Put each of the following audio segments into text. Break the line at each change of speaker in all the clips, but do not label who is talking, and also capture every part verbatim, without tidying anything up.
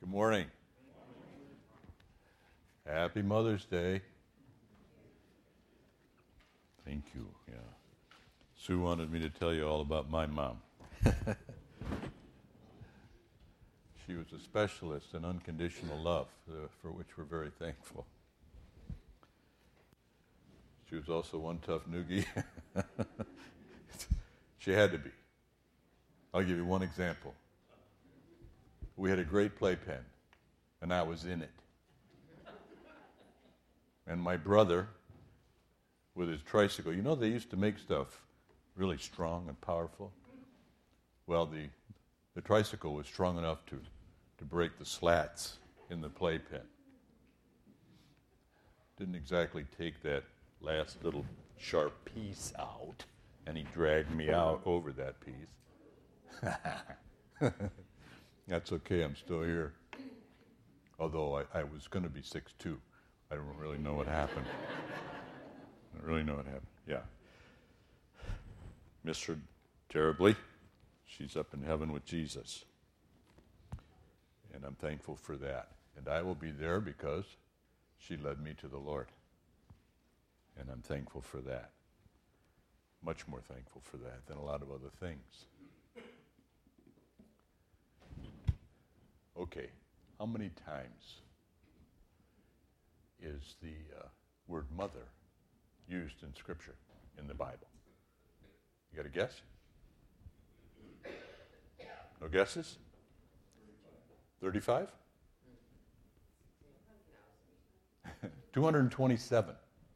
Good morning. Happy Mother's Day. Thank you. Yeah. Sue wanted me to tell you all about my mom. She was a specialist in unconditional love, uh, for which we're very thankful. She was also one tough noogie. She had to be. I'll give you one example. We had a great playpen, and I was in it. And my brother, with his tricycle, you know they used to make stuff really strong and powerful? Well, the the tricycle was strong enough to, to break the slats in the playpen. Didn't exactly take that last little sharp piece out, and he dragged me out over that piece. That's okay, I'm still here. Although I, I was going to be six foot two. I don't really know what happened. I don't really know what happened. Yeah. Miss her terribly. She's up in heaven with Jesus. And I'm thankful for that. And I will be there because she led me to the Lord. And I'm thankful for that. Much more thankful for that than a lot of other things. Okay, how many times is the uh, word mother used in Scripture, in the Bible? You got a guess? No guesses? thirty-five? two hundred twenty-seven.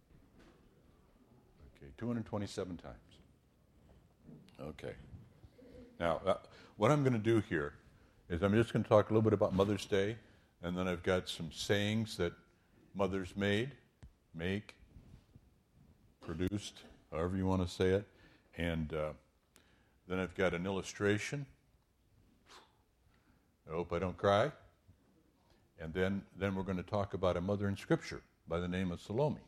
Okay, two hundred twenty-seven times. Okay. Now, uh, what I'm going to do here is I'm just going to talk a little bit about Mother's Day, and then I've got some sayings that mothers made, make, produced, however you want to say it, and uh, then I've got an illustration. I hope I don't cry. And then, then we're going to talk about a mother in Scripture by the name of Salome.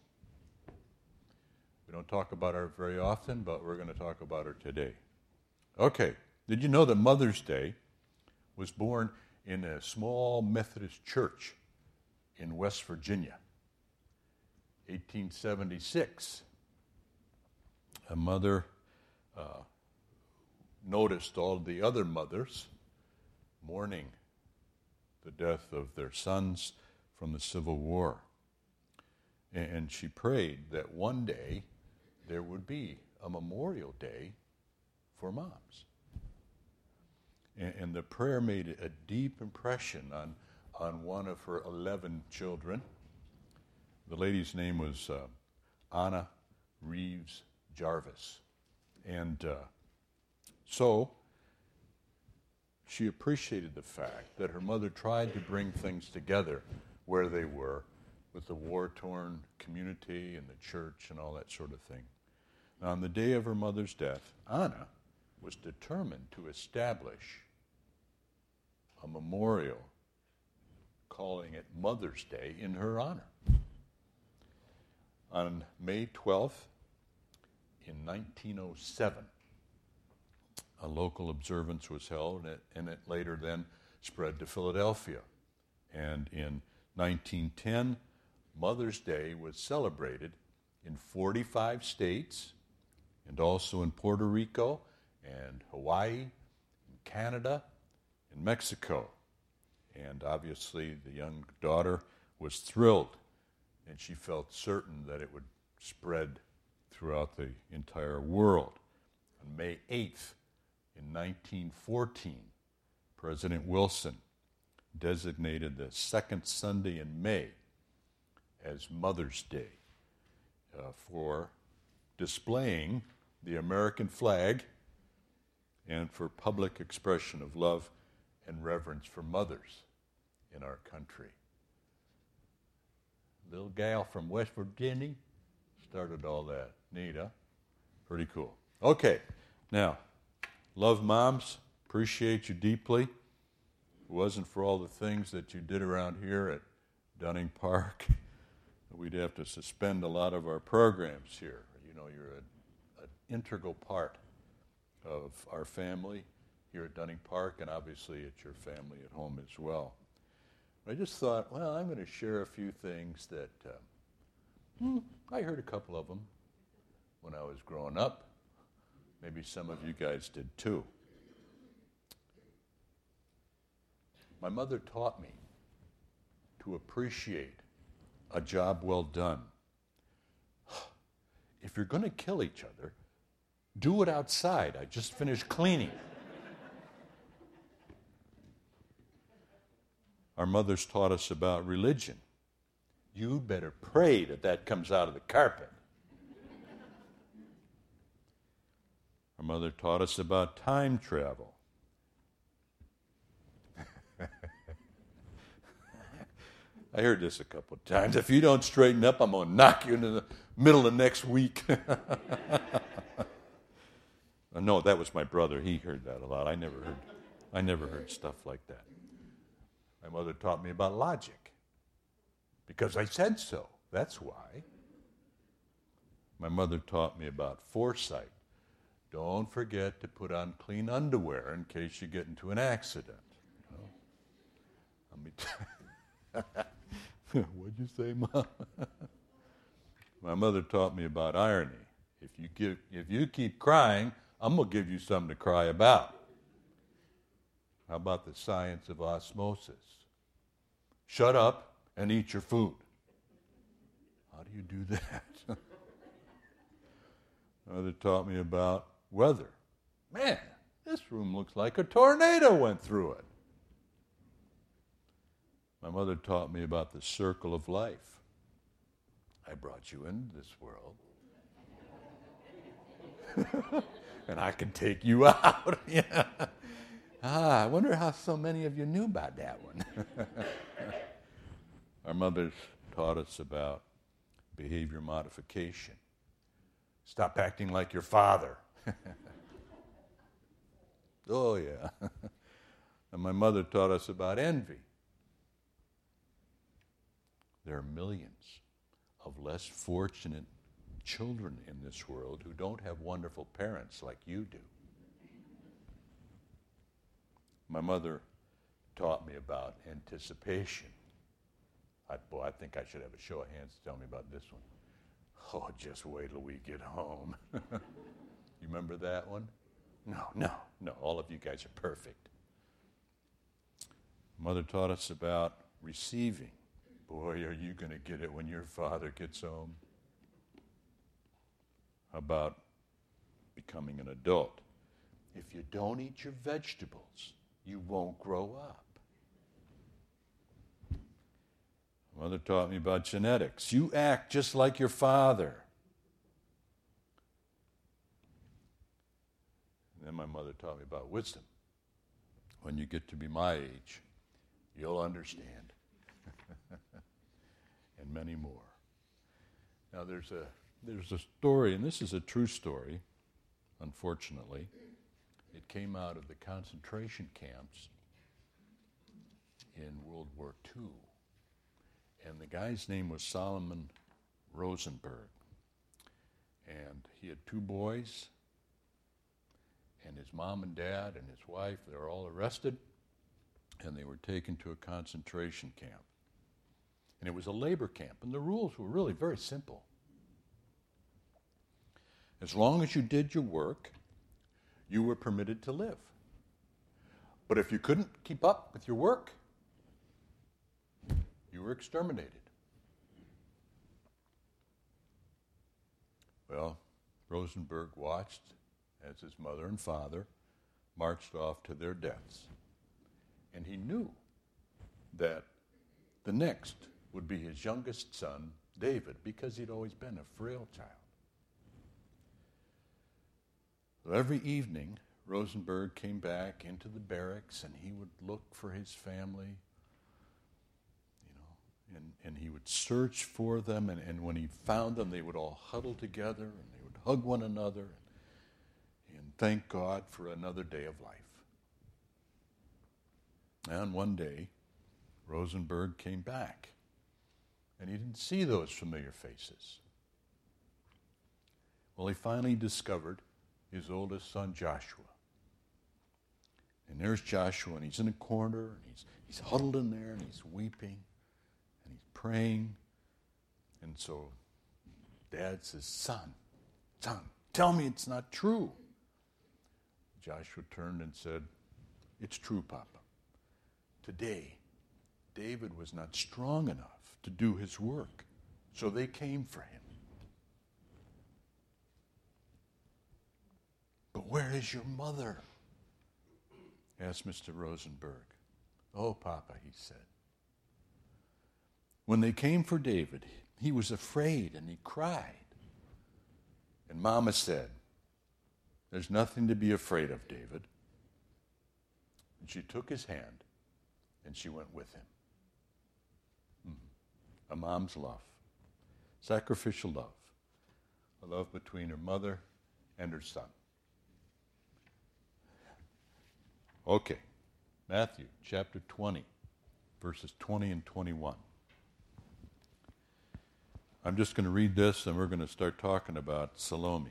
We don't talk about her very often, but we're going to talk about her today. Okay, did you know that Mother's Day was born in a small Methodist church in West Virginia? eighteen seventy-six. A mother uh, noticed all the other mothers mourning the death of their sons from the Civil War. And she prayed that one day there would be a Memorial Day for moms. And, and the prayer made a deep impression on, on one of her eleven children. The lady's name was uh, Anna Reeves Jarvis. And uh, so she appreciated the fact that her mother tried to bring things together where they were with the war-torn community and the church and all that sort of thing. Now, on the day of her mother's death, Anna was determined to establish a memorial, calling it Mother's Day, in her honor. On May twelfth, in nineteen oh seven, a local observance was held, and it, and it later then spread to Philadelphia. And in nineteen ten, Mother's Day was celebrated in forty-five states, and also in Puerto Rico, and Hawaii, and Canada, and Mexico. And obviously the young daughter was thrilled, and she felt certain that it would spread throughout the entire world. On May eighth, in nineteen fourteen, President Wilson designated the second Sunday in May as Mother's Day uh, for displaying the American flag and for public expression of love and reverence for mothers in our country. Little gal from West Virginia started all that. Neat, huh? Pretty cool. Okay, now, love moms, appreciate you deeply. If it wasn't for all the things that you did around here at Dunning Park, we'd have to suspend a lot of our programs here. You know, you're an integral part of our family here at Dunning Park, and obviously at your family at home as well. I just thought, well, I'm going to share a few things that uh, hmm, I heard a couple of them when I was growing up. Maybe some of you guys did too. My mother taught me to appreciate a job well done. If you're going to kill each other, do it outside. I just finished cleaning. Our mothers taught us about religion. You better pray that that comes out of the carpet. Our mother taught us about time travel. I heard this a couple of times. If you don't straighten up, I'm going to knock you into the middle of next week. No, that was my brother. He heard that a lot. I never heard, I never heard stuff like that. My mother taught me about logic because I said so. That's why. My mother taught me about foresight. Don't forget to put on clean underwear in case you get into an accident. You know? Let me t- What'd you say, Mom? My mother taught me about irony. If you give, if you keep crying, I'm going to give you something to cry about. How about the science of osmosis? Shut up and eat your food. How do you do that? Mother taught me about weather. Man, this room looks like a tornado went through it. My mother taught me about the circle of life. I brought you into this world. And I can take you out. Yeah. Ah, I wonder how so many of you knew about that one. Our mothers taught us about behavior modification. Stop acting like your father. Oh, yeah. And my mother taught us about envy. There are millions of less fortunate children in this world who don't have wonderful parents like you do. My mother taught me about anticipation. I, boy, I think I should have a show of hands to tell me about this one. Oh, just wait till we get home. You remember that one? No, no, no. All of you guys are perfect. Mother taught us about receiving. Boy, are you going to get it when your father gets home. About becoming an adult. If you don't eat your vegetables, you won't grow up. Mother taught me about genetics. You act just like your father. And then my mother taught me about wisdom. When you get to be my age, you'll understand. And many more. Now there's a there's a story, and this is a true story, unfortunately. It came out of the concentration camps in World War Two. And the guy's name was Solomon Rosenberg. And he had two boys, and his mom and dad and his wife, they were all arrested, and they were taken to a concentration camp. And it was a labor camp, and the rules were really very simple. As long as you did your work, you were permitted to live. But if you couldn't keep up with your work, you were exterminated. Well, Rosenberg watched as his mother and father marched off to their deaths. And he knew that the next would be his youngest son, David, because he'd always been a frail child. So every evening, Rosenberg came back into the barracks and he would look for his family, you know, and, and he would search for them, and, and when he found them, they would all huddle together and they would hug one another and, and thank God for another day of life. And one day, Rosenberg came back, and he didn't see those familiar faces. Well, he finally discovered his oldest son, Joshua. And there's Joshua, and he's in a corner, and he's, he's huddled in there, and he's weeping, and he's praying. And so Dad says, son, son, tell me it's not true. Joshua turned and said, it's true, Papa. Today, David was not strong enough to do his work, so they came for him. But where is your mother? Asked Mister Rosenberg. Oh, Papa, he said. When they came for David, he was afraid and he cried. And Mama said, there's nothing to be afraid of, David. And she took his hand and she went with him. Mm-hmm. A mom's love. Sacrificial love. A love between her mother and her son. Okay, Matthew chapter twenty, verses twenty and twenty-one. I'm just going to read this and we're going to start talking about Salome.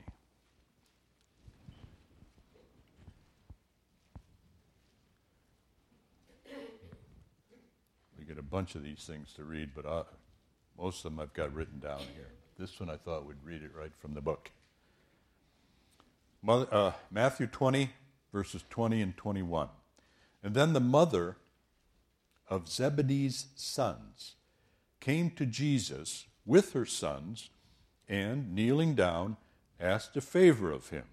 We get a bunch of these things to read, but I, most of them I've got written down here. This one I thought we'd read it right from the book. Mother, uh, Matthew twenty, verses twenty and twenty-one. And then the mother of Zebedee's sons came to Jesus with her sons and, kneeling down, asked a favor of him.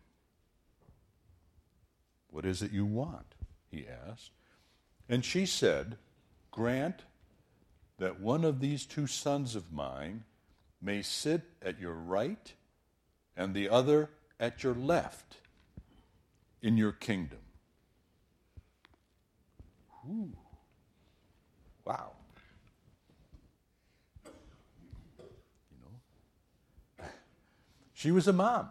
What is it you want? He asked. And she said, grant that one of these two sons of mine may sit at your right and the other at your left in your kingdom. Ooh. Wow. You know, she was a mom,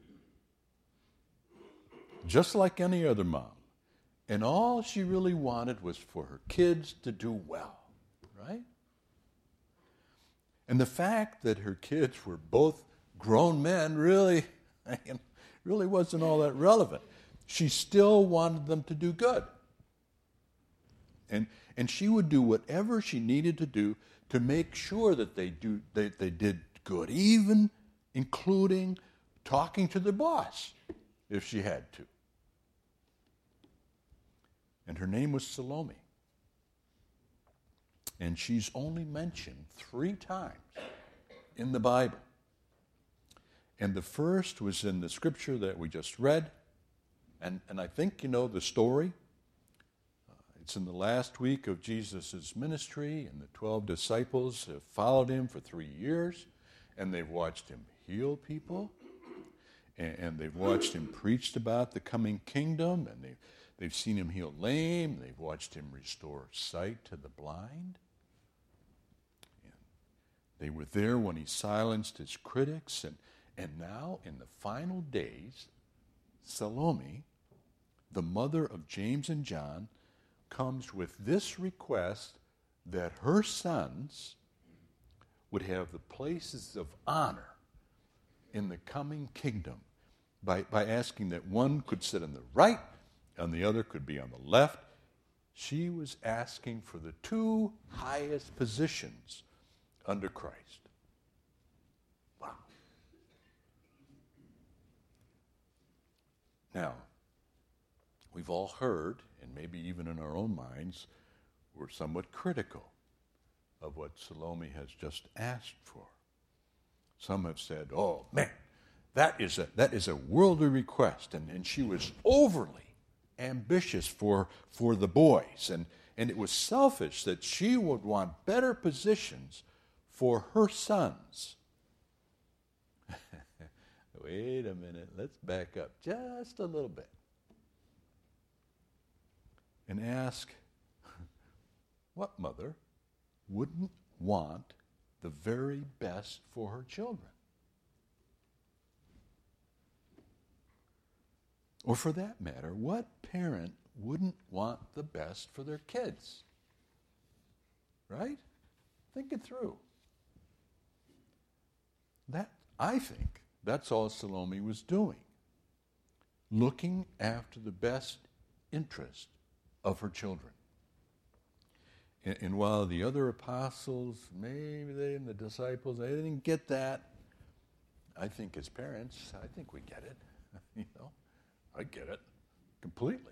just like any other mom. And all she really wanted was for her kids to do well, right? And the fact that her kids were both grown men really, really wasn't all that relevant. She still wanted them to do good. And and she would do whatever she needed to do to make sure that they do they, they did good, even including talking to the boss if she had to. And her name was Salome. And she's only mentioned three times in the Bible. And the first was in the scripture that we just read. And, and I think you know the story. Uh, it's in the last week of Jesus' ministry, and the twelve disciples have followed him for three years, and they've watched him heal people, and, and they've watched him preach about the coming kingdom, and they've, they've seen him heal lame, they've watched him restore sight to the blind. And they were there when he silenced his critics, and, and now in the final days, Salome, the mother of James and John, comes with this request that her sons would have the places of honor in the coming kingdom by, by asking that one could sit on the right and the other could be on the left. She was asking for the two highest positions under Christ. Wow. Now, we've all heard, and maybe even in our own minds, we're somewhat critical of what Salome has just asked for. Some have said, oh, man, that is a, that is a worldly request, and, and she was overly ambitious for, for the boys, and, and it was selfish that she would want better positions for her sons. Wait a minute, let's back up just a little bit and ask, what mother wouldn't want the very best for her children? Or for that matter, what parent wouldn't want the best for their kids? Right? Think it through. That, I think, that's all Salome was doing. Looking after the best interest of her children. And, and while the other apostles, maybe they and the disciples, they didn't get that, I think as parents, I think we get it. You know, I get it completely.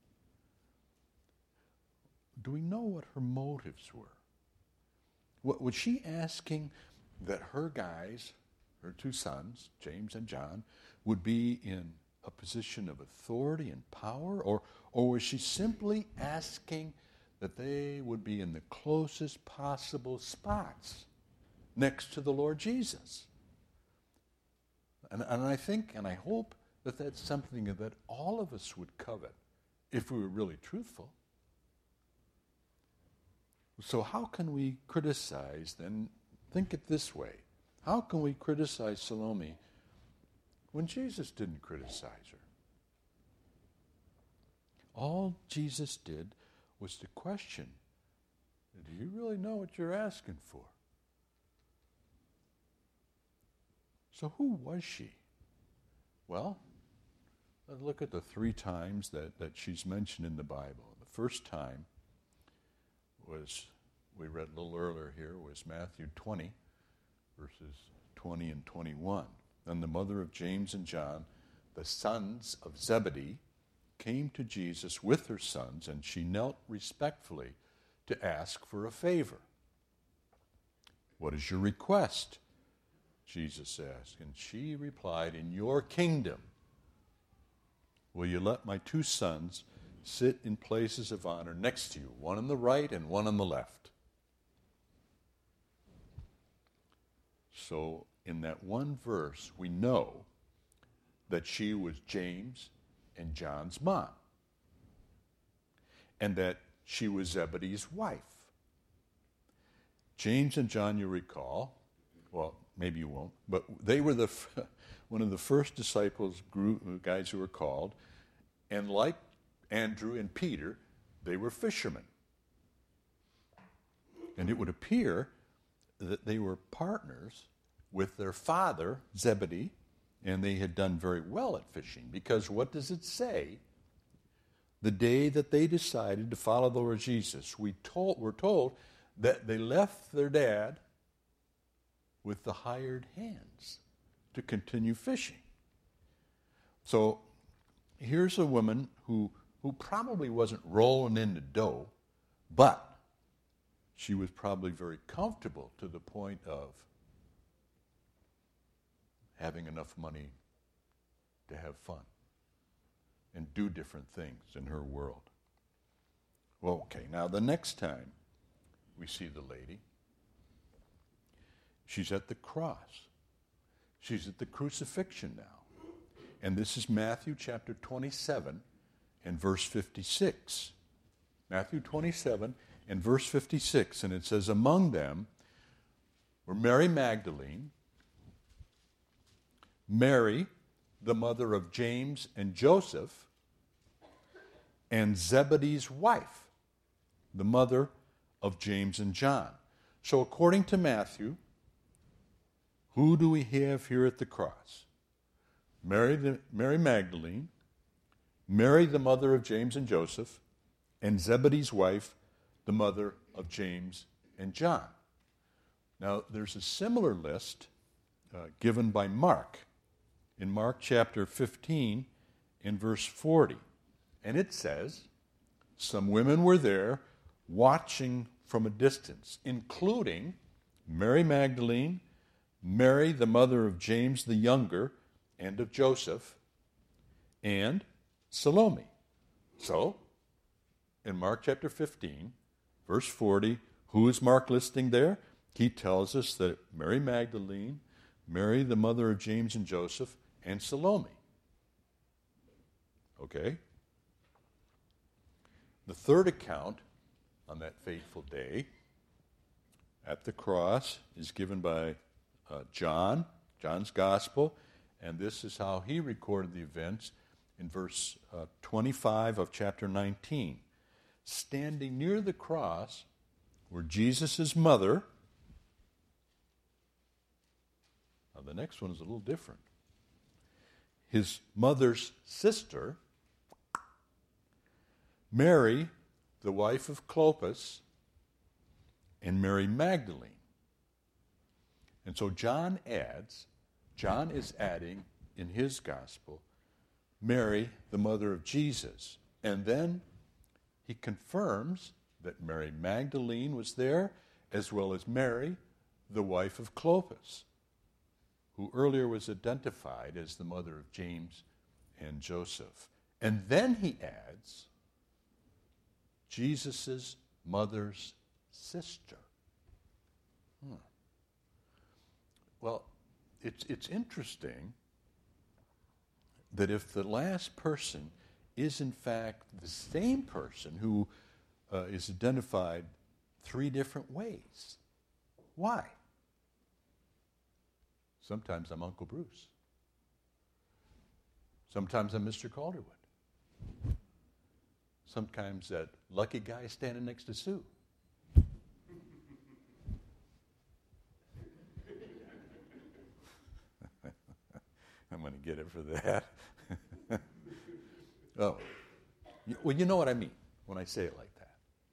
Do we know what her motives were? What, was she asking that her guys, her two sons, James and John, would be in a position of authority and power? Or, or was she simply asking that they would be in the closest possible spots next to the Lord Jesus? And, and I think, and I hope, that that's something that all of us would covet if we were really truthful. So how can we criticize, then, think it this way. How can we criticize Salome when Jesus didn't criticize her? All Jesus did was to question, do you really know what you're asking for? So who was she? Well, let's look at the three times that, that she's mentioned in the Bible. The first time was, we read a little earlier here, was Matthew twenty, verses twenty and twenty-one. Then the mother of James and John, the sons of Zebedee, came to Jesus with her sons, and she knelt respectfully to ask for a favor. What is your request? Jesus asked. And she replied, in your kingdom, will you let my two sons sit in places of honor next to you, one on the right and one on the left? So in that one verse, we know that she was James and John's mom, and that she was Zebedee's wife. James and John, you recall, well, maybe you won't, but they were the one of the first disciples, group, guys who were called, and like Andrew and Peter, they were fishermen. And it would appear that they were partners with their father, Zebedee, and they had done very well at fishing, because what does it say? The day that they decided to follow the Lord Jesus, we told, we're told that they left their dad with the hired hands to continue fishing. So here's a woman who, who probably wasn't rolling in the dough, but she was probably very comfortable to the point of having enough money to have fun and do different things in her world. Well, okay, now the next time we see the lady, she's at the cross. She's at the crucifixion now. And this is Matthew chapter twenty-seven and verse fifty-six. Matthew twenty-seven and verse fifty-six. And it says, among them were Mary Magdalene, Mary, the mother of James and Joseph, and Zebedee's wife, the mother of James and John. So according to Matthew, who do we have here at the cross? Mary, the, Mary Magdalene, Mary, the mother of James and Joseph, and Zebedee's wife, the mother of James and John. Now, there's a similar list uh, given by Mark in Mark chapter fifteen in verse forty. And it says, some women were there watching from a distance, including Mary Magdalene, Mary, the mother of James the younger and of Joseph, and Salome. So, in Mark chapter fifteen, verse forty, who is Mark listing there? He tells us that Mary Magdalene, Mary, the mother of James and Joseph, and Salome. Okay? The third account on that fateful day at the cross is given by uh, John, John's Gospel, and this is how he recorded the events in verse uh, twenty-five of chapter nineteen. Standing near the cross were Jesus' mother. Now the next one is a little different. His mother's sister, Mary, the wife of Clopas, and Mary Magdalene. And so John adds, John is adding in his gospel, Mary, the mother of Jesus. And then he confirms that Mary Magdalene was there, as well as Mary, the wife of Clopas, who earlier was identified as the mother of James and Joseph. And then he adds, Jesus' mother's sister. Hmm. Well, it's, it's interesting that if the last person is in fact the same person who uh, is identified three different ways, why? Sometimes I'm Uncle Bruce. Sometimes I'm Mister Calderwood. Sometimes that lucky guy standing next to Sue. I'm going to get it for that. Oh, well, you know what I mean when I say it like that.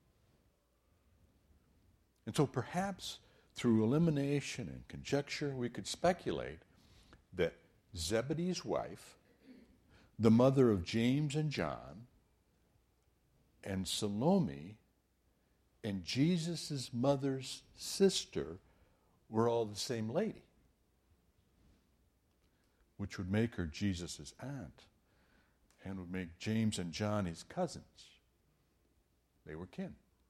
And so perhaps through elimination and conjecture, we could speculate that Zebedee's wife, the mother of James and John, and Salome, and Jesus' mother's sister were all the same lady, which would make her Jesus' aunt and would make James and John his cousins. They were kin.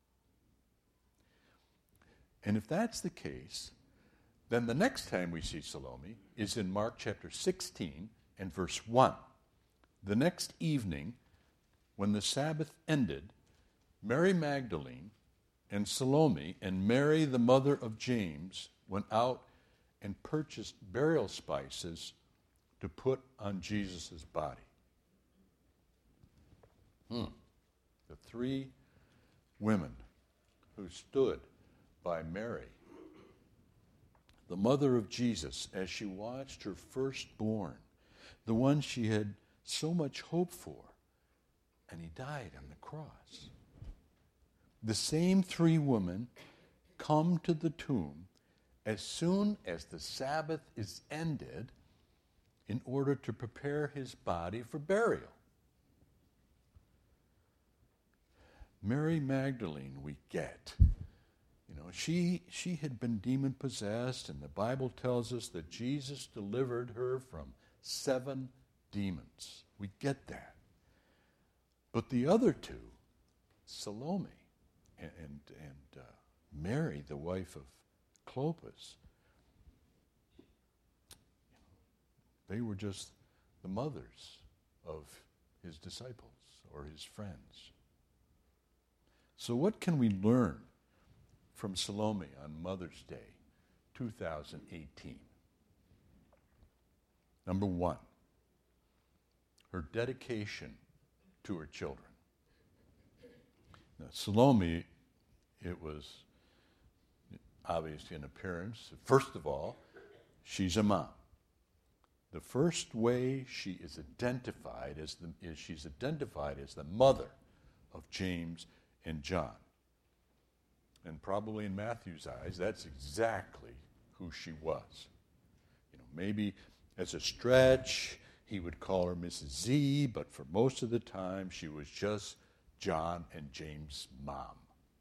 And if that's the case, then the next time we see Salome is in Mark chapter sixteen and verse one. The next evening, when the Sabbath ended, Mary Magdalene and Salome and Mary, the mother of James, went out and purchased burial spices to put on Jesus' body. Hmm. The three women who stood by Mary, the mother of Jesus, as she watched her firstborn, the one she had so much hope for, and he died on the cross. The same three women come to the tomb as soon as the Sabbath is ended in order to prepare his body for burial. Mary Magdalene, we get. You know, she, she had been demon-possessed, and the Bible tells us that Jesus delivered her from seven demons. We get that. But the other two, Salome and, and, and uh, Mary, the wife of Clopas, they were just the mothers of his disciples or his friends. So what can we learn from Salome on Mother's Day, two thousand eighteen? Number one, her dedication to her children. Now, Salome, it was obvious in appearance. First of all, she's a mom. The first way she is identified as the, is she's identified as the mother of James and John. And probably in Matthew's eyes, that's exactly who she was. You know, maybe as a stretch, he would call her Missus Z, but for most of the time, she was just John and James' mom.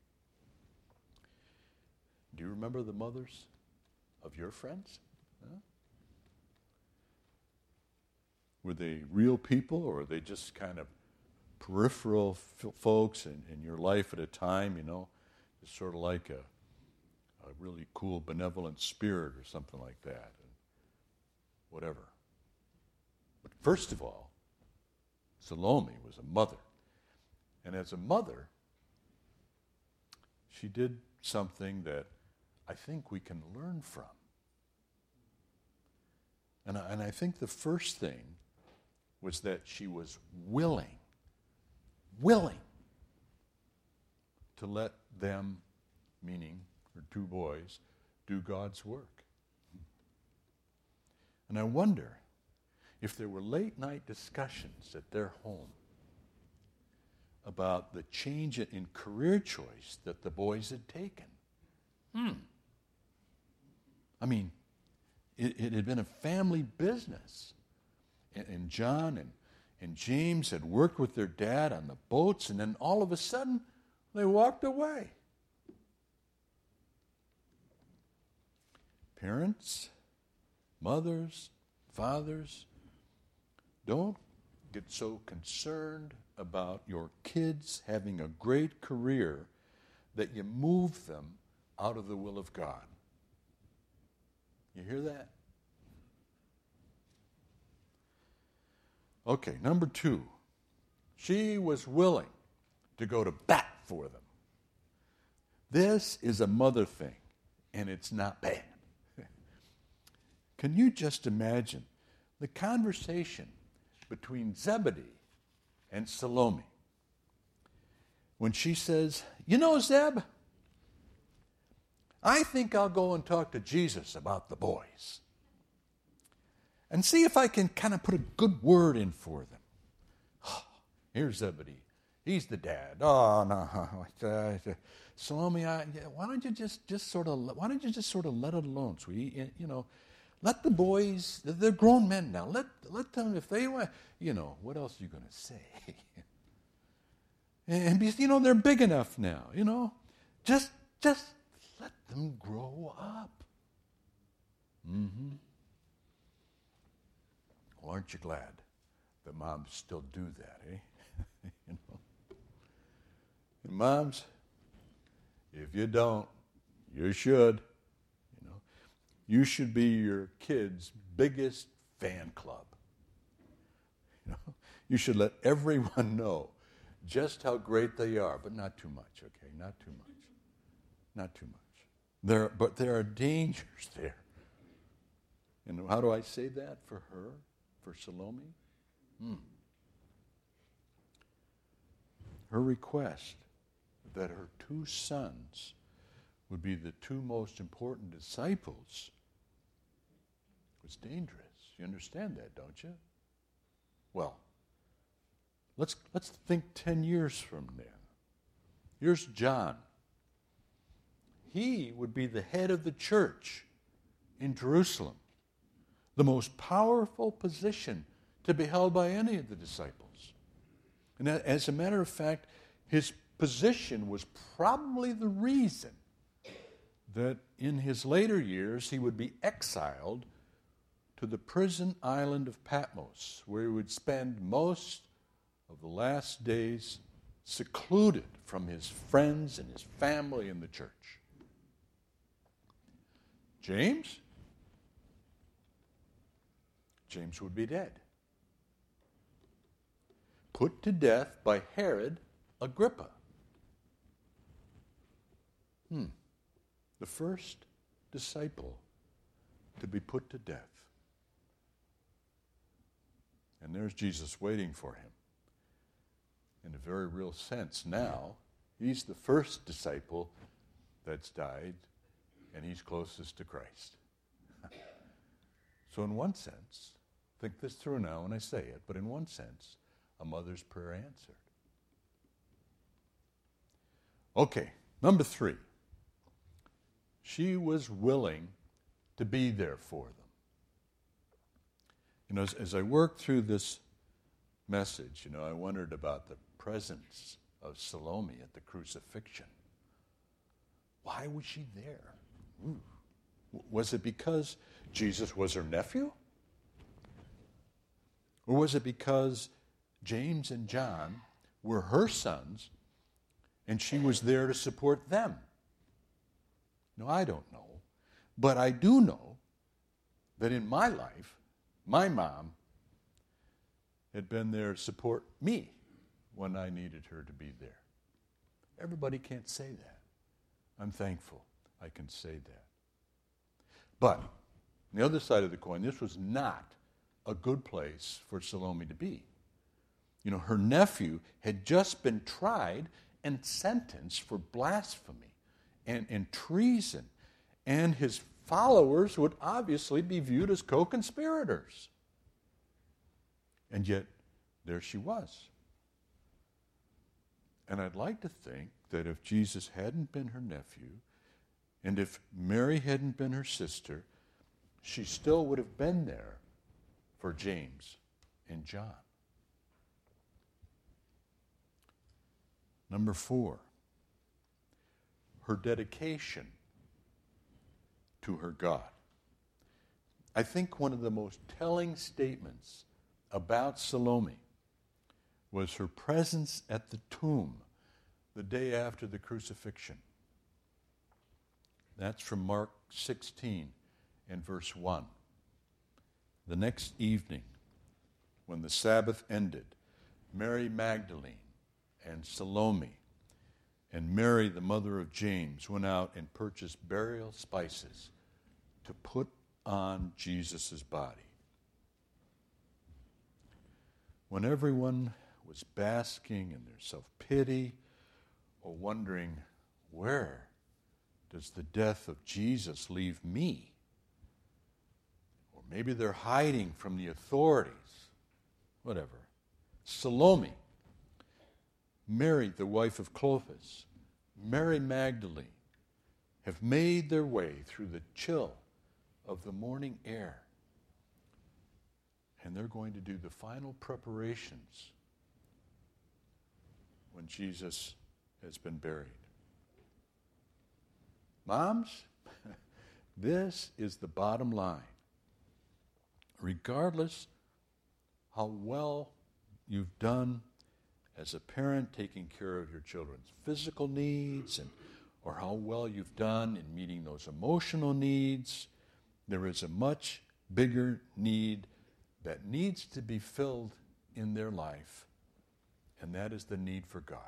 Do you remember the mothers of your friends? Huh? Were they real people, or were they just kind of peripheral f- folks in, in your life at a time, you know? It's sort of like a, a really cool benevolent spirit or something like that, and whatever. But first of all, Salome was a mother. And as a mother, she did something that I think we can learn from. And I, and I think the first thing was that she was willing, willing to let them, meaning her two boys, do God's work. And I wonder if there were late night discussions at their home about the change in career choice that the boys had taken. Hmm. I mean, it, it had been a family business. And, and John and, and James had worked with their dad on the boats, and then all of a sudden, they walked away. Parents, mothers, fathers, don't get so concerned about your kids having a great career that you move them out of the will of God. You hear that? Okay, number two. She was willing to go to bat for them. This is a mother thing, and it's not bad. Can you just imagine the conversation between Zebedee and Salome when she says, you know, Zeb, I think I'll go and talk to Jesus about the boys and see if I can kind of put a good word in for them. Oh, here's Zebedee. He's the dad. Oh, no. Uh, Salome, I, why don't you just, just sort of, why don't you just sort of let it alone, sweetie? You know, let the boys, they're grown men now. Let, let them, if they want, you know, what else are you going to say? And, you know, they're big enough now, you know. Just, just let them grow up. Mm-hmm. Well, aren't you glad that moms still do that, eh? You know. And moms, if you don't, you should. You know, you should be your kid's biggest fan club. You know, you should let everyone know just how great they are, but not too much, okay? Not too much. Not too much. There, but there are dangers there. And how do I say that for her, for Salome? Hmm. Her request that her two sons would be the two most important disciples was dangerous. You understand that, don't you? Well, let's let's think ten years from then. Here's John. He would be the head of the church in Jerusalem, the most powerful position to be held by any of the disciples. And as a matter of fact, his position was probably the reason that in his later years he would be exiled to the prison island of Patmos, where he would spend most of the last days secluded from his friends and his family in the church. James? James would be dead. Put to death by Herod Agrippa. Hmm. The first disciple to be put to death. And there's Jesus waiting for him. In a very real sense, now, he's the first disciple that's died, and he's closest to Christ. So in one sense, think this through now when I say it, but in one sense, a mother's prayer answered. Okay, number three. She was willing to be there for them. You know, as, as I worked through this message, you know, I wondered about the presence of Salome at the crucifixion. Why was she there? Ooh. Was it because Jesus was her nephew? Or was it because James and John were her sons and she was there to support them? No, I don't know. But I do know that in my life, my mom had been there to support me when I needed her to be there. Everybody can't say that. I'm thankful I can say that. But on the other side of the coin, this was not a good place for Salome to be. You know, her nephew had just been tried and sentenced for blasphemy and, and treason, and his followers would obviously be viewed as co-conspirators. And yet, there she was. And I'd like to think that if Jesus hadn't been her nephew, and if Mary hadn't been her sister, she still would have been there for James and John. Number four, her dedication to her God. I think one of the most telling statements about Salome was her presence at the tomb the day after the crucifixion. That's from Mark sixteen and verse one. The next evening, when the Sabbath ended, Mary Magdalene and Salome and Mary, the mother of James, went out and purchased burial spices to put on Jesus' body. When everyone was basking in their self-pity or wondering, where does the death of Jesus leave me? Or maybe they're hiding from the authorities. Whatever. Salome, Mary, the wife of Clopas, Mary Magdalene have made their way through the chill of the morning air. And they're going to do the final preparations when Jesus has been buried. Moms, this is the bottom line. Regardless how well you've done as a parent taking care of your children's physical needs, and or how well you've done in meeting those emotional needs, there is a much bigger need that needs to be filled in their life, and that is the need for God.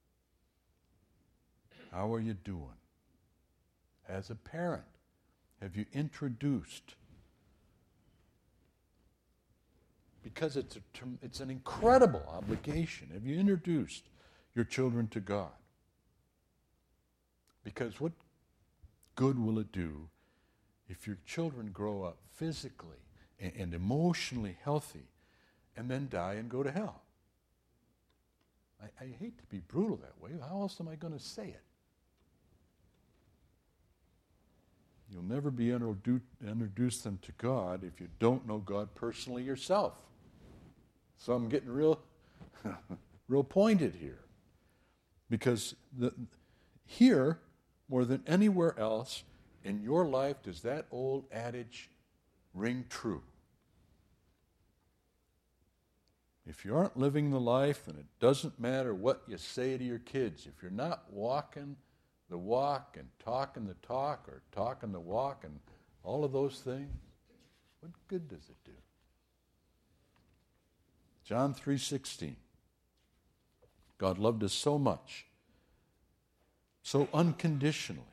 How are you doing? As a parent, have you introduced, because it's, a, it's an incredible obligation, have you introduced your children to God? Because what good will it do if your children grow up physically and, and emotionally healthy and then die and go to hell? I, I hate to be brutal that way. How else am I going to say it? You'll never be introdu- introduce them to God if you don't know God personally yourself. So I'm getting real, real pointed here. Because the, here, more than anywhere else in your life, does that old adage ring true? If you aren't living the life, and it doesn't matter what you say to your kids, if you're not walking the walk and talking the talk or talking the walk and all of those things, what good does it do? John three sixteen. God loved us so much, so unconditionally,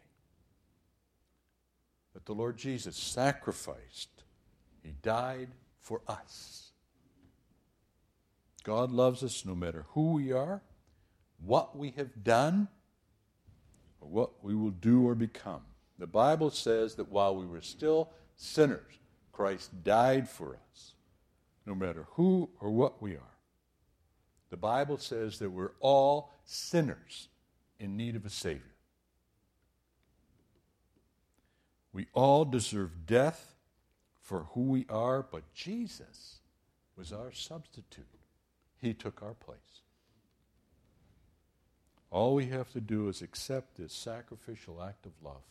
that the Lord Jesus sacrificed. He died for us. God loves us no matter who we are, what we have done, or what we will do or become. The Bible says that while we were still sinners, Christ died for us, no matter who or what we are. The Bible says that we're all sinners in need of a Savior. We all deserve death for who we are, but Jesus was our substitute. He took our place. All we have to do is accept this sacrificial act of love,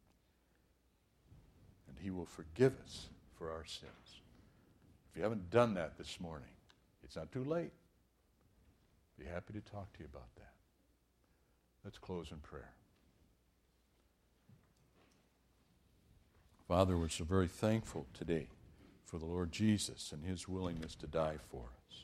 and He will forgive us for our sins. If you haven't done that this morning, it's not too late. Be happy to talk to you about that. Let's close in prayer. Father, we're so very thankful today for the Lord Jesus and His willingness to die for us.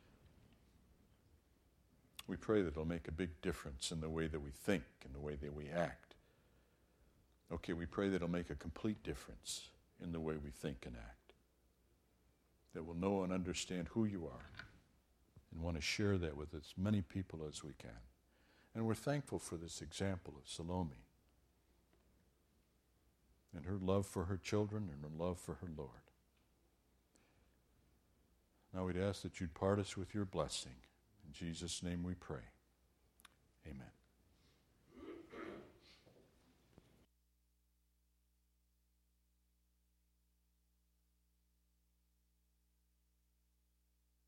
We pray that it'll make a big difference in the way that we think and the way that we act. Okay, we pray that it'll make a complete difference in the way we think and act. That we'll know and understand who You are and want to share that with as many people as we can. And we're thankful for this example of Salome and her love for her children and her love for her Lord. Now we'd ask that You'd part us with Your blessing. In Jesus' name we pray. Amen.